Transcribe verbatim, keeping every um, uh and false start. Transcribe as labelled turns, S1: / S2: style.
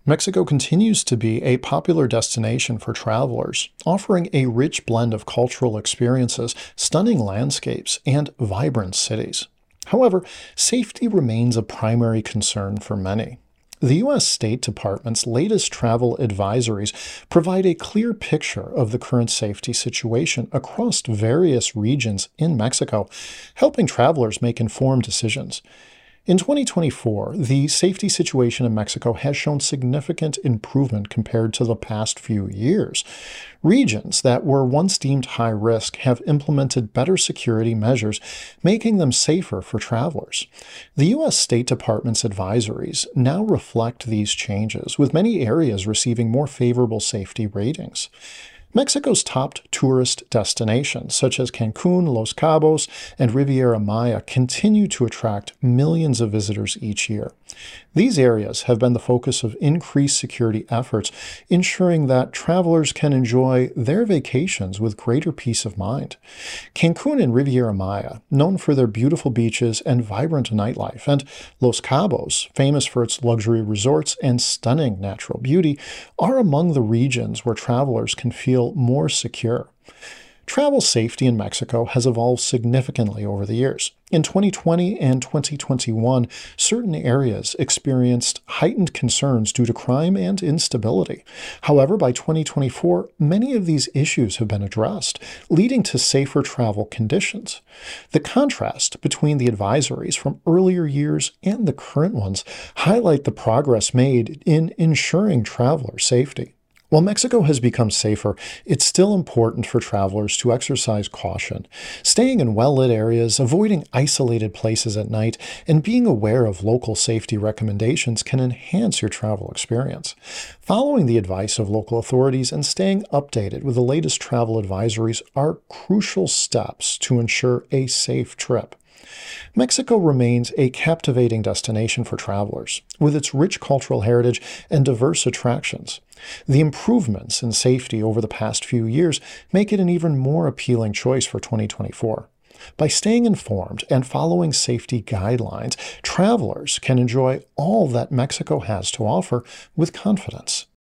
S1: Mexico continues to be a popular destination for travelers, offering a rich blend of cultural experiences, stunning landscapes, and vibrant cities. However, safety remains a primary concern for many. The U S State Department's latest travel advisories provide a clear picture of the current safety situation across various regions in Mexico, helping travelers make informed decisions. In twenty twenty-four, the safety situation in Mexico has shown significant improvement compared to the past few years. Regions that were once deemed high risk have implemented better security measures, making them safer for travelers. The U S State Department's advisories now reflect these changes, with many areas receiving more favorable safety ratings. Mexico's top tourist destinations, such as Cancun, Los Cabos, and Riviera Maya, continue to attract millions of visitors each year. These areas have been the focus of increased security efforts, ensuring that travelers can enjoy their vacations with greater peace of mind. Cancun and Riviera Maya, known for their beautiful beaches and vibrant nightlife, and Los Cabos, famous for its luxury resorts and stunning natural beauty, are among the regions where travelers can feel more secure. Travel safety in Mexico has evolved significantly over the years. In twenty twenty and twenty twenty-one, certain areas experienced heightened concerns due to crime and instability. However, by twenty twenty-four, many of these issues have been addressed, leading to safer travel conditions. The contrast between the advisories from earlier years and the current ones highlight the progress made in ensuring traveler safety. While Mexico has become safer, it's still important for travelers to exercise caution. Staying in well-lit areas, avoiding isolated places at night, and being aware of local safety recommendations can enhance your travel experience. Following the advice of local authorities and staying updated with the latest travel advisories are crucial steps to ensure a safe trip. Mexico remains a captivating destination for travelers, with its rich cultural heritage and diverse attractions. The improvements in safety over the past few years make it an even more appealing choice for twenty twenty-four. By staying informed and following safety guidelines, travelers can enjoy all that Mexico has to offer with confidence.